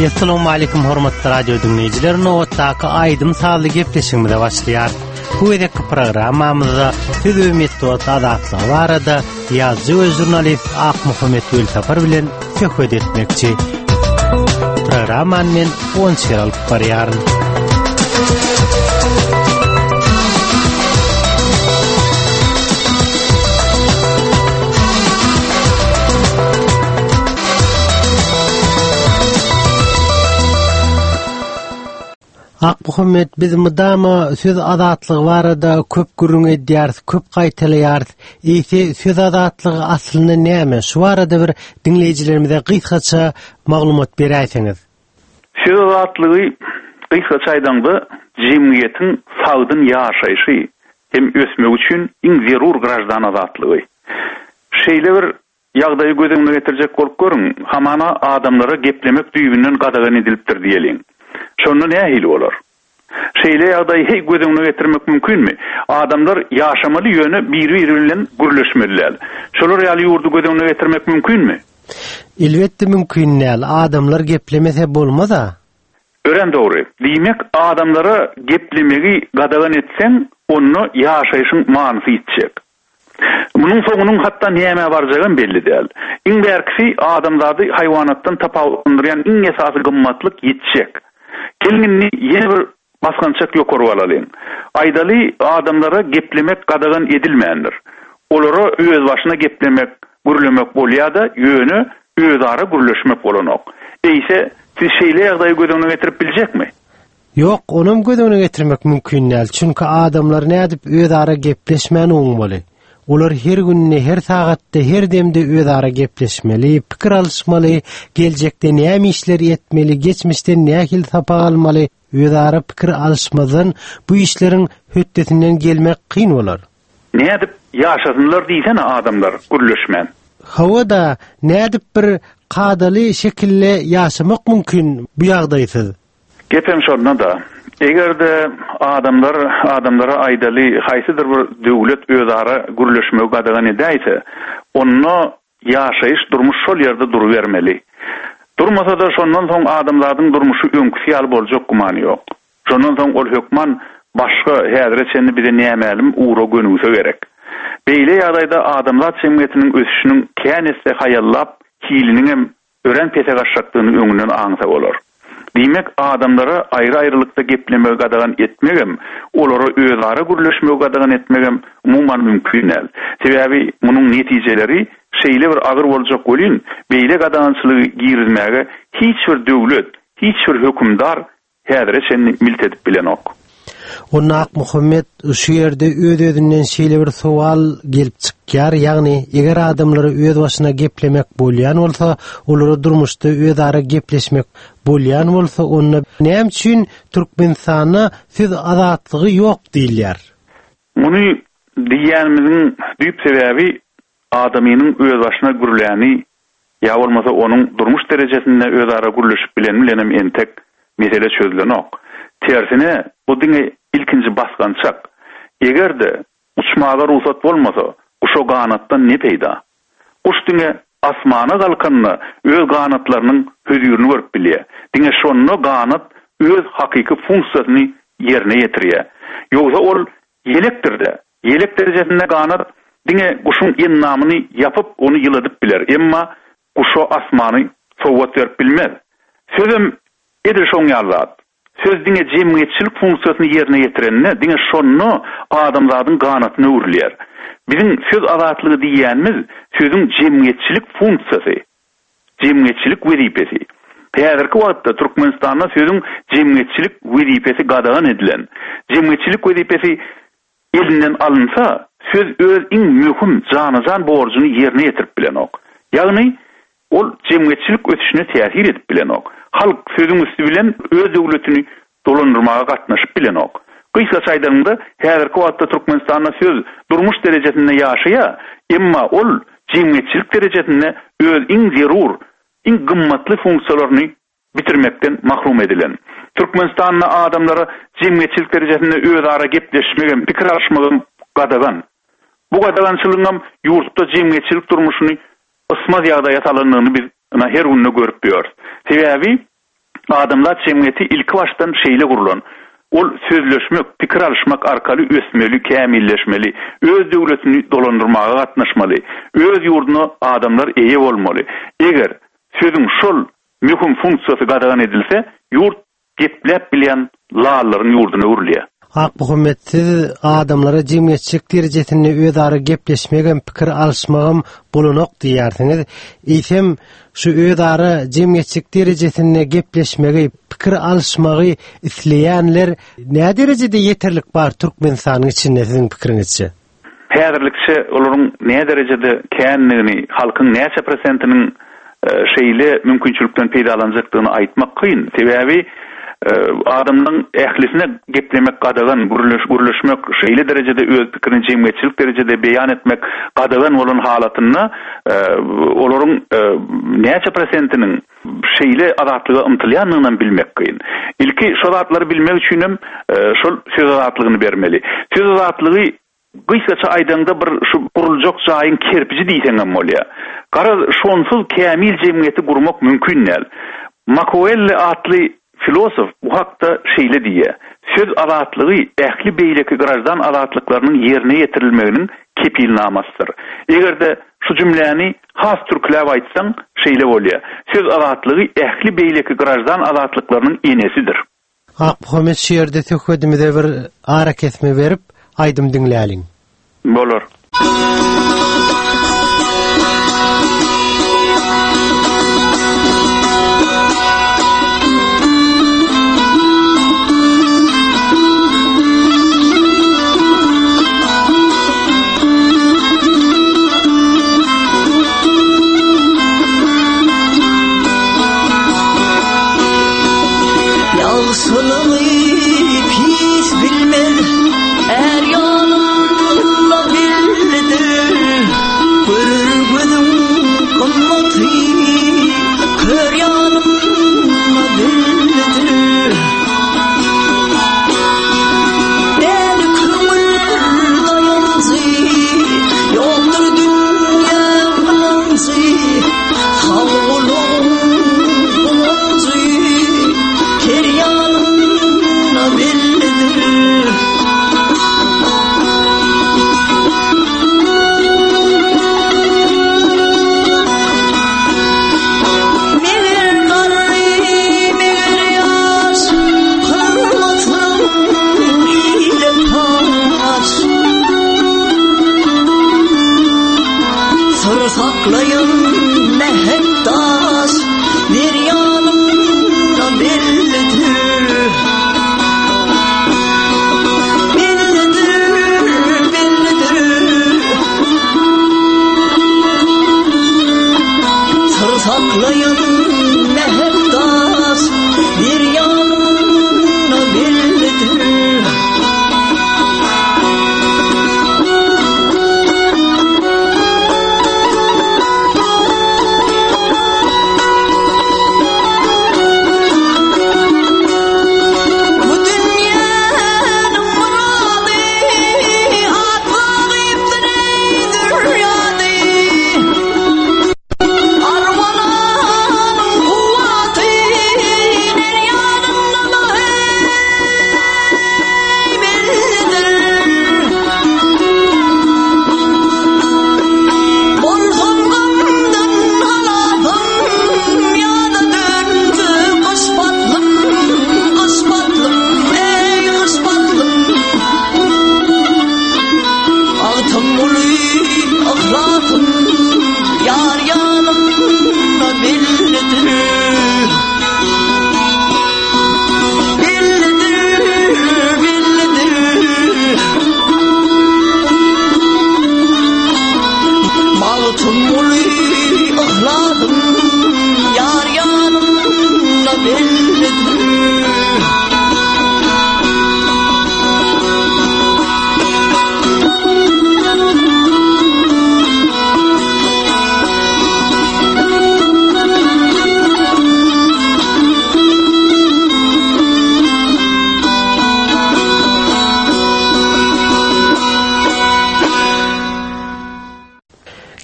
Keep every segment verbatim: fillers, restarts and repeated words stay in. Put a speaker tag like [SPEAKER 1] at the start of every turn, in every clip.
[SPEAKER 1] Assalamu alaykum hormatly radio dinleyijiler. Nowatdaky aýdym sağly gepleşigimize başlaýar. Bu edeki programmamyzda söz we metod adatlygy barada ýazgy we jurnalist Akmuhammed Gülsapar bilen söhbet etmekçi. Programmany men on şeral barýaryn. Akmuhammed, biz mudama söz adatlygy barada köp gürrüň edýär, köp gaýtalaýar. Ýa-da söz adatlygy aslyny näme? Şu barada bir dinleyijilerimize gysgaça maglumat berýärsiňiz.
[SPEAKER 2] Söz adatlygy gysgaça aýdanda jemgyýetiň sagdyn ýaşaýşy hem ösmek üçin iň zerur grajdan adatlygy. Şeýle bir ýagdaýy göz öňüne getirjek bolup görüň, hamana adamlara geplemek düýbünden gadagan edilipdir diýeliň. Şonu nähili bolar? Şeýle ýagdaýy hey göz öňüne getirmek mümkinmi? Adamlar ýaşamaly ýöne biri-biri bilen gürleşmeliler. Şolar ýaly ýurdu göz öňüne getirmek mümkinmi?
[SPEAKER 1] Elbetde mümkin näl. Adamlar geplemese bolmaz-a?
[SPEAKER 2] Ören dogry. Diýmek, adamlara geplemegi gadagan etseň, onu ýaşaýyşyň manysy ýitjek. Munyň soňunyň hatda näme barjagyny belli däl. Iň bärkisi adamlary haýwanatdan tapawundyrýan iň esasy gymmatlyk ýitjek. Kelginni ýene bir basgançak ýokory alalyň. Aýdaly adamlara geplemek gadagan edilmeýändir. Olara öz başyna geplemek, gürlemek bolýar-da, ýöne özara gürleşmek bolanok. Eýse, siz şeýle ýagdaýy göz öňüne getirip biljekmi?
[SPEAKER 1] Ýok, onam göz öňüne getirmek mümkin näl. Çünki adamlar nädip özara gepleşmäni oňmaly. Olar her günni, her sagatda, her demde özara gepleşmeli, pikir alışmaly, geljekde näme işler etmeli, geçmişde nähil tapa almaly, özara pikir alışmadan bu işleriň höttetinden gelmek kyn bolar.
[SPEAKER 2] Nädip ýaşasynlar diýsen adamlar gürleşmän.
[SPEAKER 1] Hawada nädip bir qadaly şekilde ýaşamak mümkin bu ýagdaýsy.
[SPEAKER 2] Gepem şonda da. Egerde adamlar adamlara aýdaly haýsydyr bir döwlet özara gürleşmek gadagan edäýse, onu ýaşaýyş durmuş şol ýerde duruvermeli. Durmasa da şondan soň adamlaryň durmuşy öňküsi boljak gumany ýok. Şondan soň ol hökman başga häzirçeni bize nämelim uğra gönüse gerek. Beýle ýagdaýda adamlar jemgyýetiniň ösüşiniň känesde haýallap, hiliniň hem ören pese gaşşakdygyny öňünden aňsa bolar. Diýmek, adamlara aýry-aýrylykda geplemek gadagan etmegem, olara özara gürleşmek gadagan etmegem umumyň mümkin näl. Sebäbi munyň netijeleri şeýle bir agyr boljak bolýan, beýle gadagançylygy girizmäge hiç bir döwlet, hiç bir hökümdar häzire seni milt edip bilenok.
[SPEAKER 1] Onda Akmuhammed şu ýerde öz-özünden şeýle bir sowal gelip çykýar, ýagny eger adamlary öz başyna geplemek bolýan bolsa, olary durmuşda özara gepleşmek bolýan bolsa, onda näme üçin Türkmenistana söz adatlygy ýok diýilýär?
[SPEAKER 2] Muny diýýänimiziň düýp sebäbi adamynyň öz başyna gürläni ýa bolmasa onuň durmuş derejesinde özara gürleşip bilen bilenem entek mesele çözülenok. Tersine bu diňe ilkinji basgançak. Egerde uçmaga ruhsat bolmasa, uşo ganatdan ne peýda? Uç diňe asmana galkanyny, öz ganatlarynyň höýürini görüp bilýär. Diňe şonu ganat öz hakyky funksiýasyny ýerine ýetirýär. Ýogsa ol yelekdirde. Yelek derejesinde ganat diňe guşun ennamyny ýapyp onu ýyladyp biler. Emma guşo asmany sowgat berip bilmez. Sözüm edir şoň ýalat. Söz diňe jemgyýetçilik funksiýasyny ýerine ýetirenine diňe şonu adamlaryň ganatyna urulýar. Bizim söz adatlygy diýýänimiz sözüň jemgyýetçilik funksiýasy, jemgyýetçilik wezipesi. Häzirki wagtda Türkmenistanda sözüň jemgyýetçilik wezipesi gadagan edilen. Jemgyýetçilik wezipesi elinden alınsa, söz öz iň möhüm janyjan borjuny ýerine ýetirip bilenok. Ýagny ol jemgyýetçilik ötüşine täsir edip bilenok. Halk sözüň üstü bilen öz döwletini dolandyrmaga gatnaşyp bilenok. Gysgaça aýdanda häzirki wagtda Türkmenistanda söz durmuş derejesinde ýaşaýar, emma ol jemgyýetçilik derejesinde öz iň zerur, iň gymmatly funksiýalaryny bitirmekden mahrum edilen. Türkmenistanda adamlara jemgyýetçilik derejesinde özara gepleşmegen, pikir alışmagan gadagan. Bu gadagançylygyň ýurtda jemgyýetçilik durmuşyny ysmaz ýagdaýa salanlygyny biz her günde görüp ýörüz. Sebäbi adamlar cemiyeti ilki baştan şeýle gurulan. Ol sözleşmek, pikir alışmak arkaly ösmeli, kämilleşmeli, öz döwletini dolandyrmaga gatnaşmaly, öz ýurduny adamlar eýe bolmaly. Eger sözüň şol mühim funksiyasy gadagan edilse, ýurt gepläp bilen lallaryň ýurduny urlýar.
[SPEAKER 1] Hak hukumetsiz adamlara cemiyetçilik derejesinde özara gepleşmegen pikir alışmagym bulunok diýersiňiz. Isem şu özara cemiyetçilik derejesinde gepleşmegi, pikir alışmagy isleýänler näme derejede yeterlik bar Türkmenistanyň içinde siziň pikiriňizçe?
[SPEAKER 2] Häzirlikçe olaryň näme derejede känligini, halkyň näçe prosentiniň şeýle mümkinçilikden peýdalanjakdygyny aýtmak kyn. Sebebi adamның ählisine geplemek gadagan, guruluşmak, şeýle derejede öz pikirini cemiyetçilik derejede beýan etmek gadagan bolan halatyny olaryň näçe prosentiniň şeýle azatlyga ymtylýanlygyny bilmek kyn. Ilki şol azatlary bilmek üçin şol söz azatlygyny bermeli. Söz azatlygy gysgaça aýdanda bir şu guruljak jaýyň kerpiçi diýseňem bolýar. Gara şonsuz kämil cemiyeti gurmak mümkin näl. Machiavelli atly filosof bu hakda şeýle diýär. Söz azatlygy ähli beýleki grajdan azatlyklarynyň ýerine ýetirilmeginiň kepilnamasydyr. Egerde şu jümläni has türkläp aýtsaň şeýle bolýar. Söz azatlygy ähli beýleki grajdan azatlyklarynyň enesidir.
[SPEAKER 1] Hak hukumet şeýerde töhfedimize bir ara kesme berip aýdym diňläliň.
[SPEAKER 2] Bolar.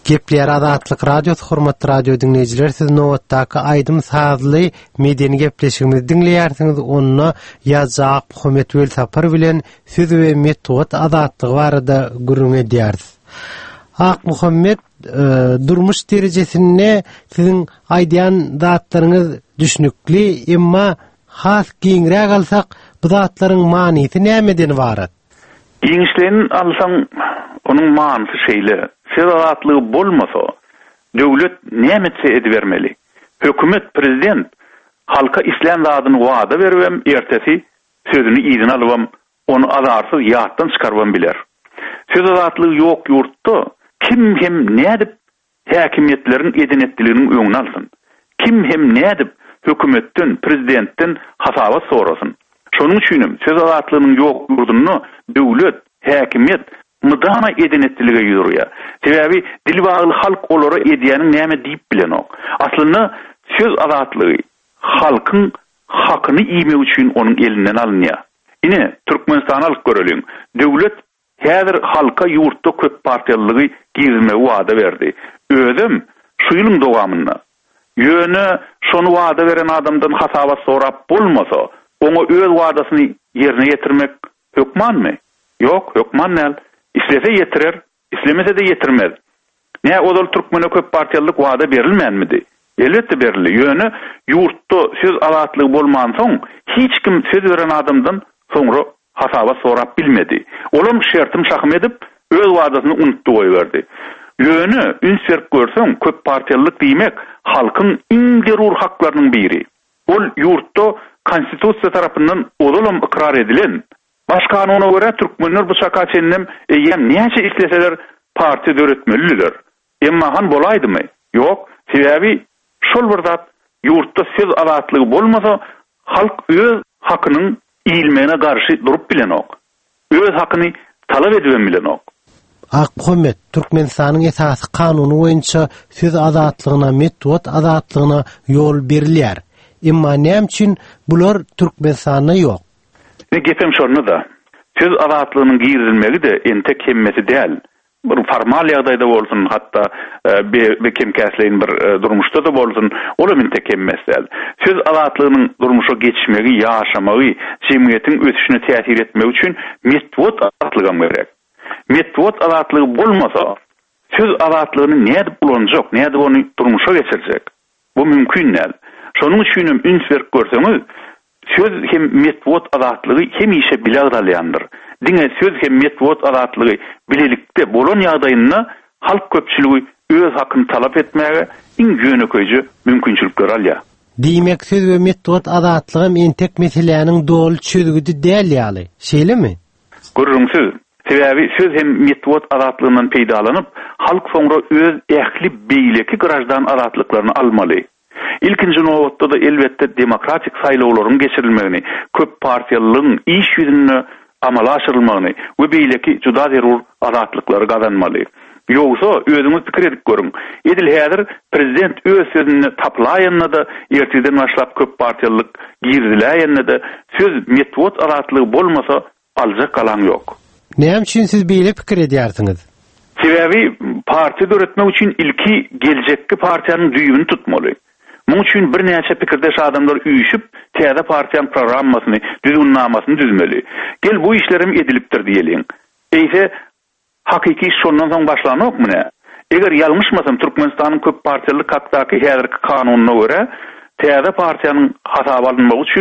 [SPEAKER 1] Gepler Adatlyk radiosu hormatly radio dinleyijiler, siz nowatdaky Aýdym Sazly medeni gepleşigimizi dinleýärsiňiz. Onda ýazak Muhammed Wel Sapar bilen söz we metod adatlygy barada gurrun edýärsiz. Ak Muhammed, e, durmuş derejesinde sizin aýdýan zatlaryňyz düşnükli, emma has giňrä alsak, bu zatlaryň manysy nämeden ibaret?
[SPEAKER 2] Giňişlerini alsaň, onuň manysy şeýle. Fedaratlygy bolmasa, döwlet nämetse edibermeli. Hökümet, prezident halka islam zadyny wada beribem, ertesi sözüni ýygyna alybam, onu azarsyz ýatdan çykarban biler. Fedaratlygy ýok ýurtda kim hem nädip häkimetlerin edenetliginiň öňüne alsyn? Kim hem nädip hökümetden, prezidentden hasaba sorasyn? Şonuň üçin fedaratlygynyň ýok ýurduny döwlet, häkimet mıdana edenetlilige ýürýär. Sebäbi dilbagly halk olara edýäniň näme diýip bilenok. Aslynda söz azatlygy halkyň hakyny iýmek üçin onuň elinden alınýar. Ine Türkmenistan alyp göreliň. Döwlet häzir halka ýurtda köp partiýalylygy girizme wada berdi. Özüm şu ýylyň dowamynda ýöne şonu wada beren adamdan hasaba sorap bolmasa, oňa öz wadasyny ýerine ýetirmek hökmanmy? Ýok, hökman. İslese yetirer, islemese de yetirmez. Ne odal Türkmene köp partiýalyk wada berilmänmidi? Elbetde berildi. Ýöne ýurtda söz azatlygy bolman soň hiç kim söz beren adamdan soňra hasaba sorap bilmedi. Olam şertim şahym edip öz wadasyny unutdy goýberdi. Ýöne üns berip görseň köp partiýalyk diýmek halkyň iň derur haklarynyň biri. Ol ýurtda konstitusiýa tarapyndan odalam ikrar edilen baş kanunyna görä türkmenler bu şaka çennem eýem näçe isleseler parti döretmeliler. Emma han bolaýdymy? Ýok, sebäbi şol bir zat ýurtda söz azatlygy bolmasa, halk öz hakynyň iýilmegine garşy durup bilenok. Öz hakyny talap edip bilenok.
[SPEAKER 1] Ak Muhammed, Türkmenistanyň esasy kanuny boýunça söz azatlygyna, metod azatlygyna ýol berilýär. Emma näme üçin bular Türkmenistanda ýok?
[SPEAKER 2] Ne gepem şonu da. Söz azatlygynyň girizilmegi de entek hemmeti däl. Bir formal ýagdaýda bolsun, hatda bir kim käsleýin bir durmuşda da bolsun, olam entek hemmes däl. Söz azatlygynyň durmuşa geçmegi, ýaşamagy, jemgyýetiň ösüşine täsir etmegi üçin metod azatlygy gerek. Metod azatlygy bolmasa, söz azatlygyny näde bulanjak, näde onu durmuşa geçirjek? Bu mümkin däl. Şonuň üçin üns berip görseňiz, söz hem metod azatlygy hem işe bilagdalyandyr. Diňe söz hem metod azatlygy bilelikde bolan ýagdaýynda halk köpçüligi öz hakyny talap etmäge iň ýöneköýji mümkinçilikler alýar.
[SPEAKER 1] Diýmek söz we metod azatlygy entek meseleniň dol çözgüdi däl ýaly. Şeýlemi?
[SPEAKER 2] Görüňsiz, sebäbi söz hem metod azatlygynyň peýdalanyp, halk soňra öz ähli beýleki garajdan azatlyklaryny almaly. İlkinci nowatda da elbetde demokratik saýlawlaryň geçirilmegini, köp partiýalylygyň iş ýüzüne amala aşyrylmagyny we beýleki juda zerur azatlyklary gazanmaly. Ýogsa özüňiz pikir edip görüň. Edil häzir prezident öz sözüni taplaýanna da erteden başlap köp partiýalylyk girizilýänne de söz metod azatlygy bolmasa aljak kalan ýok.
[SPEAKER 1] Näme üçin siz beýle pikir edýärsiňiz?
[SPEAKER 2] Sebäbi parti döretmek üçin ilki geljekki partiýanyň düýbüni tutmaly. Muň üçin bir näçe pikirdeş adamlar üýüşip, täze partiýanyň programmasyny, düzgünlamasyny düzmeli. Gel bu işlerim edilipdir diýeliň. Eýse hakiki şondan soň başlanokmy? Eger ýalňyşmasam Türkmenistanyň köp partiýalyk hakdaky häzirki kanunyna görä, täze partiýanyň hasaba alınmagy üçin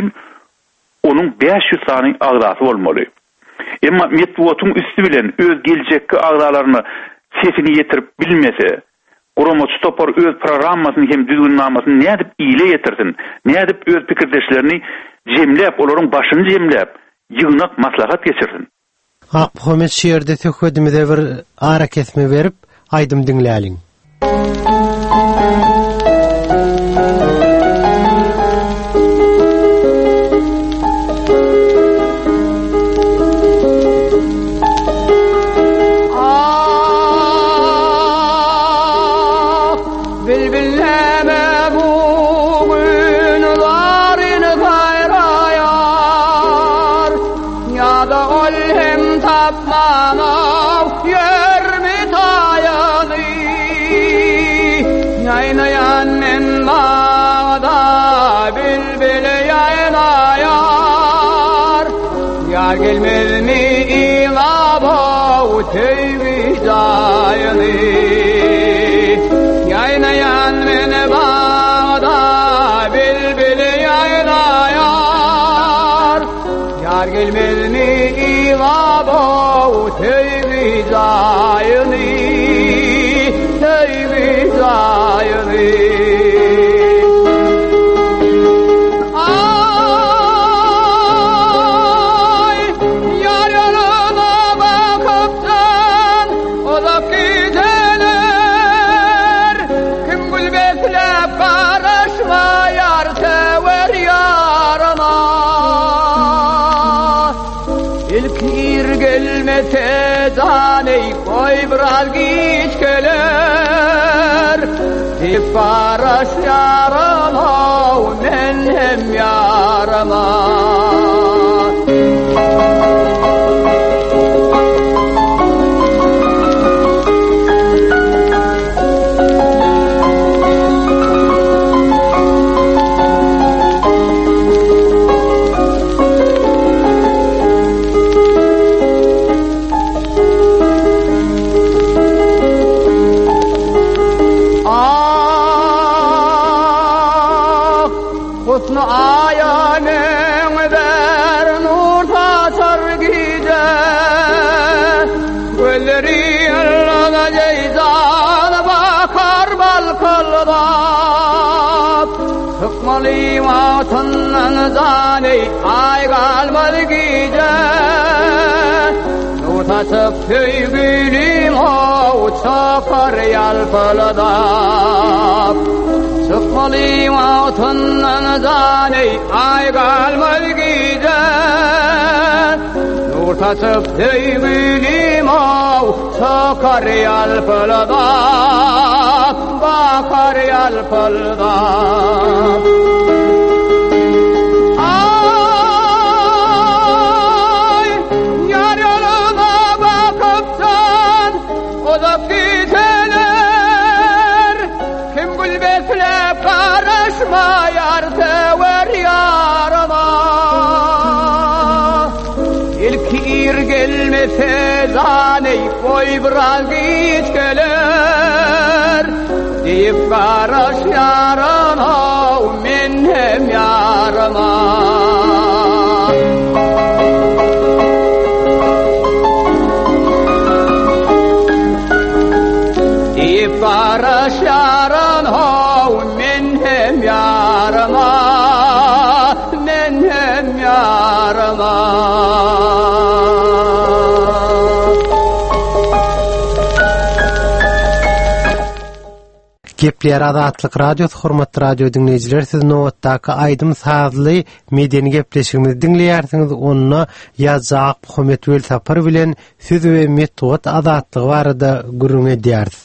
[SPEAKER 2] onuň beş ýüz sany agdasy bolmaly. Emma metodun üstü bilen öz geljekki agdalaryny sesini ýetirip bilmese, Guramaçy topar öz programmasyny hem düzgünlamasyny nädip ýyle ýetirsin, nädip öz pikirdeşlerini jemläp, olaryň başyny jemläp, ýygnak maslahat geçirsin.
[SPEAKER 1] Ak Muhammed şeýerde töhedimize bir ara kesme berip, aýdym dinläliň.
[SPEAKER 3] Tapmana yer mi tayanı vicdanı yaynayan mene bağda bülbül yaylayar yar gelmez mi ivabo tey vicdanı tey vicdanı Tezaney koy biraz geç gelir Dip paraş yarama men hem yarama Hıkmali vatanın zani ay galmalı gece Nutasıp tüygülüm o çakar yalpıldap Hıkmali vatanın zani ay galmalı gece Nutasıp tüygülüm o çakar yalpıldap Bakar yalpıldap Ay yar yoluna bakıpsan olup gideler Kim gülbetle karışma yar sever yarama İlk ir gelmese zaney koy biraz geç gelir Deyip karış yarına men hem yarıma Deyip karış yarına men hem yarıma Men hem yarıma
[SPEAKER 1] Gepler Azatlyk radiosu hormatly radio dinleyijiler, siz nowatdaky Aýdym Sazly medeni gepleşigimizi dinleýärsiňiz. Onda ýazak Muhammed Wel Sapar bilen söz we metod azatlygy barada gurrun edýärsiz.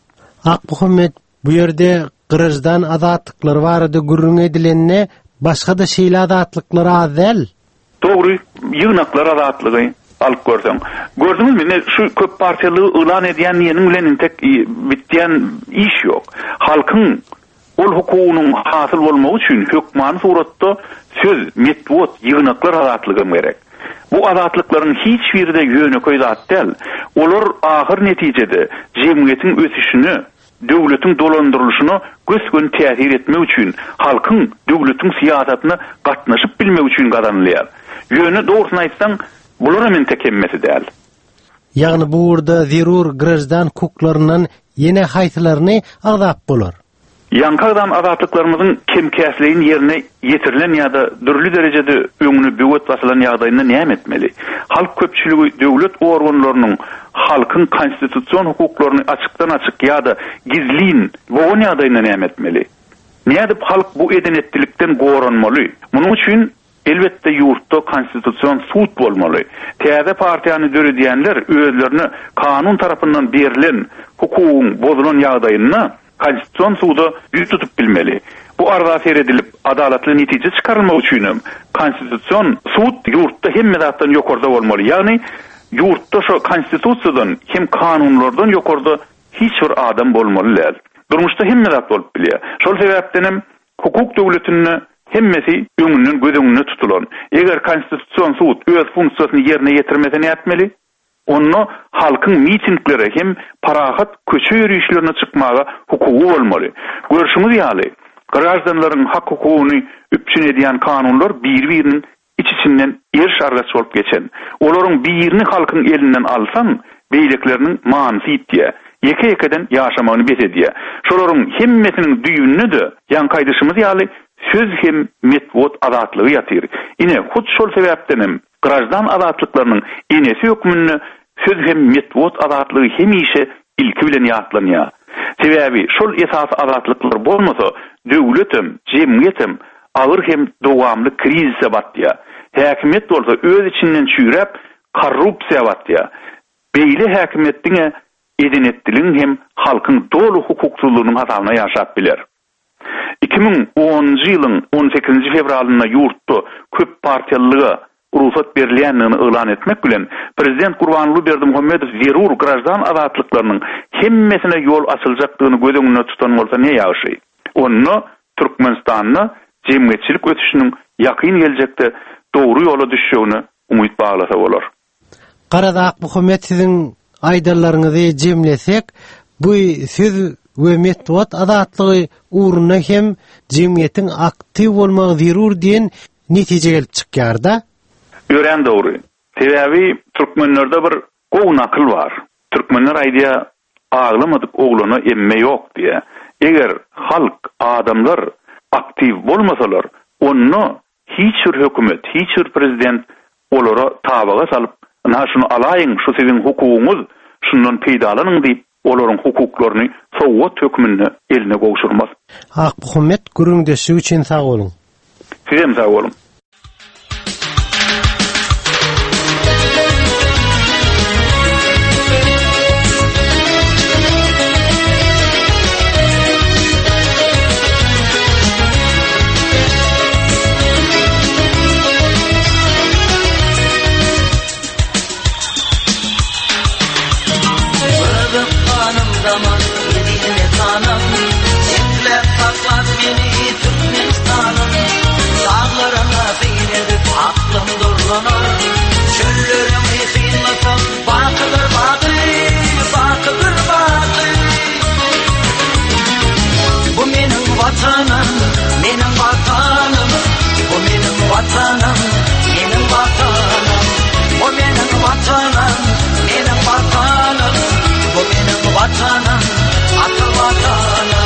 [SPEAKER 1] Ak Muhammed, bu ýerde Gyrjdan azatlyklary barada gurrun edilenne başga da şeýle azatlyklary az däl.
[SPEAKER 2] Dogry, ýygnaklar azatlygy alıp görsem. Gördünüz mü? Şu köp partiyalı ilan edýän ýenin bilen tek bitýän iş ýok. Halkyň ol hukugynyň hasyl bolmagy üçin hökman suratda söz, metod, ýygnaklar azatlygy gerek. Bu azatlyklaryň hiç birinde ýöneköý zat däl. Olar ahyr netijede jemgyýetiň ösüşini, döwletiň dolandyrylşyny gösgön täsir etmek üçin, halkyň döwletiň siýasatyna gatnaşyp bilmek üçin gazanylýar. Ýöne dogrusyny aýtsaň, bular men tekemmesi däl.
[SPEAKER 1] Ýagny bu urda zerur Gyrjdan hukuklarynyň ýene haýsylaryny azap bolar.
[SPEAKER 2] Ýankadan azatlyklarynyň kemkäsliğin ýerine ýetirilen ýa-da dürli derejede öňüne böwet basylan ýagdaýynda näme etmeli? Halk köpçüligi döwlet organlarynyň halkyň konstitusiýon hukuklaryny açykdan açyk ýa-da gizlin boğun ýagdaýynda näme etmeli? Nädip halk bu edenetdilikden goranmaly? Munyň üçin elbette yurtda konstitusiýon sud bolmaly. Täze partiýany döredýänler özlerini kanun tarapyndan berilen hukugyň bozulan ýagdaýyna konstitusiýon suda ýüz tutup bilmeli. Bu arada seredilip adalatly netije çykarylmak üçin konstitusiýon sud yurtda hemme zatdan ýokarda bolmaly. Ýagny yurtda şo konstitusiýadan hem kanunlardan ýokarda hiç bir adam bolmaly. Durmuşda hemme zat bolup bilýär. Şol sebäpden hem hukuk döwletini hemmesi öňünden gözüňünde tutulan. Eger konstitusiýon sud öz funksiýasyny ýerine ýetirmese näme etmeli? Onu halkın mitingleri hem parahat köçe yürüyüşlerine çıkmaga hukuku bolmaly. Görüşüňiz ýaly, garaşdanlaryň hak hukukunu üpçün ediyen kanunlar bir-birinin iç-içinden ýer şargaç bolup geçen. Olaryň birini halkyň elinden alsan, beýlekleriniň manysy ýitdiýe. Yeke-yekeden ýaşamagyny betediýe. Şolaryň hemmesiniň düýününe de ýan kaýdyşymyz ýaly söz hem metbot azatlygy ýatyr. Ine hut şol sebäpdenem garaşdan azatlyklarynyň enesi hökmünde söz hem metbot azatlygy hemişe ilki bilen ýatlanýar. Sebäbi şol esas azatlyklar bolmasa, döwletem, jemgyýetem agyr hem dowamly krizise batýar. Häkimet bolsa öz içinden çüýräp korrupsiýa batýar. Beýle häkimetdiňe edenetdiliň hem halkyň dolu hukukçulugynyň hatalyna ýaşap biler. iki bin onunji ýylyň on sekizinji fevralyna ýurtda köp partiýalylyga ruhsat berilýändigini elan etmek bilen Prezident Gurbanly Berdimuhammedow zerur garaşdan azatlyklarynyň hemmesine ýol açyljakdygyny göz öňünde tutan bolsa ne ýaşy? Onu Türkmenistanyň jemgyýetçilik ötüşiniň ýakyn geljekde dogry ýola düşýägine umyt baglasa bolar.
[SPEAKER 1] Garadaq Muhammed siziň aýdarlaryňyzy jemlesek, bu söz we metbot azatlygy uğruna hem jemgyýetiň aktiv bolmagy zerur diýen netije gelip çykýar-da.
[SPEAKER 2] Ören dogry. Sebäbi türkmenlerde bir gowy nakıl bar. Türkmenler aýdýar, aglamadyk oglany emme ýok diýe. Eger halk, adamlar aktiv bolmasalar, onu hiç bir hökümet, hiç bir prezident olara tabaga salyp, "Na şunu alaýyň, şu siziň hukugyňyz, şundan peýdalanyň" diýip olaryň hukuklaryny sowgat hökmünde eline gowşurmaz.
[SPEAKER 1] Ak Muhammed gürüňdeşi üçin sag bolun.
[SPEAKER 2] Sizem sag bolun.
[SPEAKER 4] Vatanım, benim vatanım, bu benim vatanım, benim vatanım, bu benim vatanım, benim vatanım, bu benim vatanım, ata vatanım.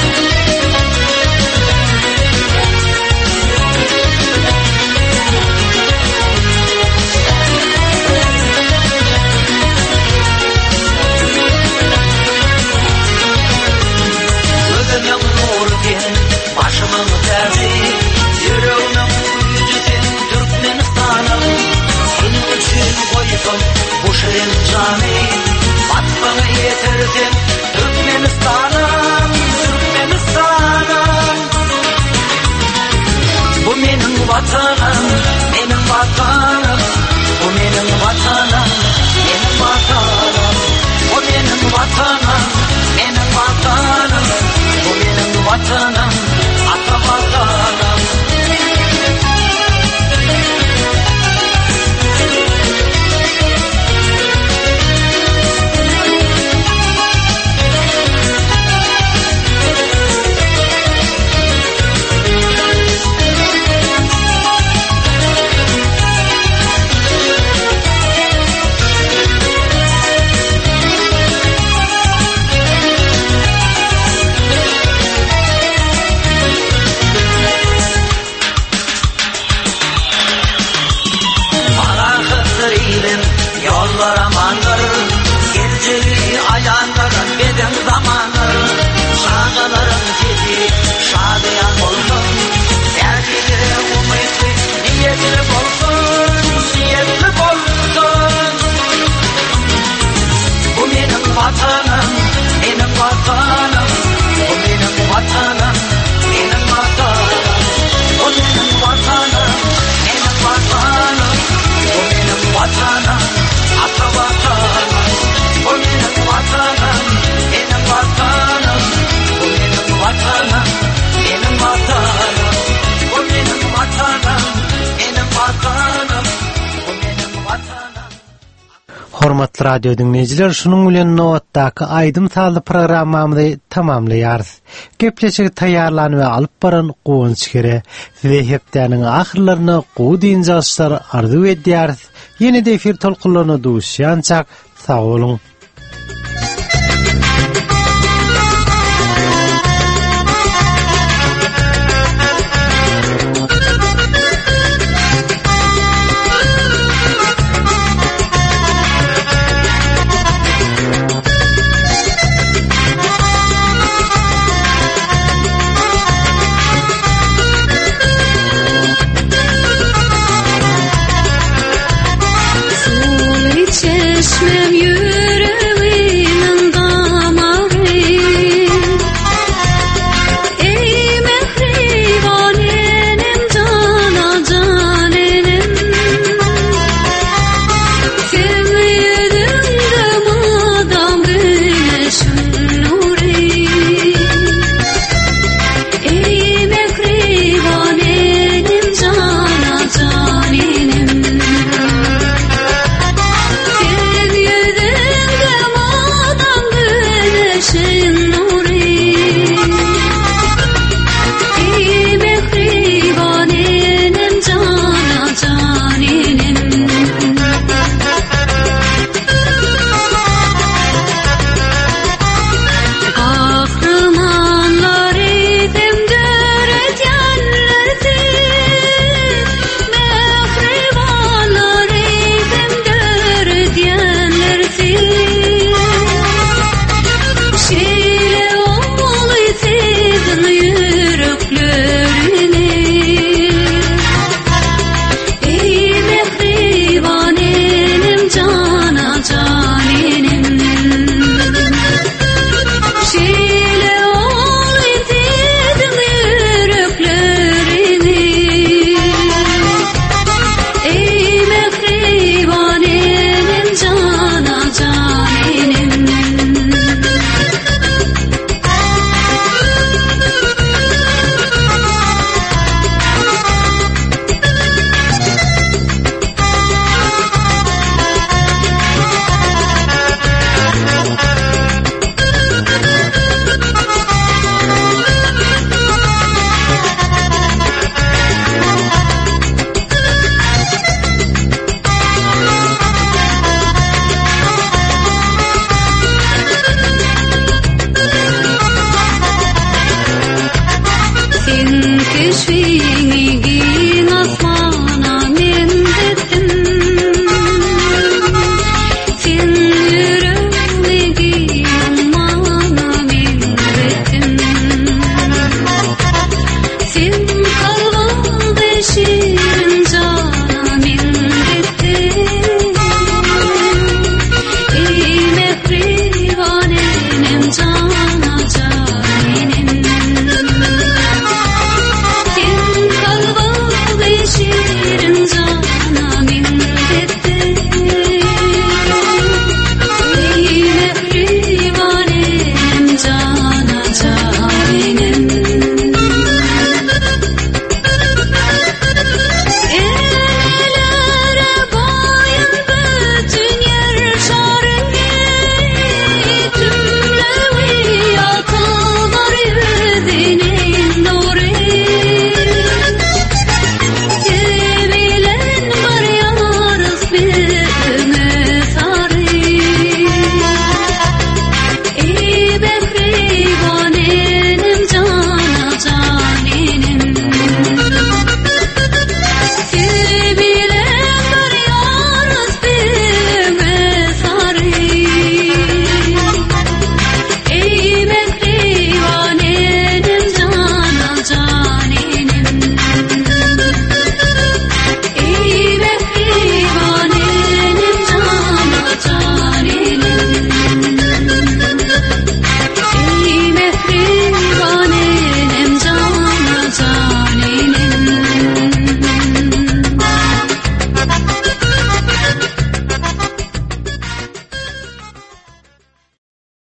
[SPEAKER 4] Başımın derdi, yüreğimin yüzüsün Türkmenistan'ım. Senin için koydum bu şirin canı, batmanı yetersin Türkmenistan'ım, Türkmenistan'ım. Bu benim vatanım, benim vatanım, bu benim vatanım, benim vatanım. Bu benim vatanım, benim vatanım, bu benim vatanım. Ata vatanım.
[SPEAKER 1] Hormatly radio dinleyijiler, şunun bilen nowatdaky aýdym sazly programmamyzy tamamlaýarys. Gepleşigi taýýarlanyp we alyp baran Gowunç Kere we hepdeniň ahyrlaryna gowy dinjaslar arzu edýärys. Ýene-de efir tolkunlaryna duşýançak sag bolun.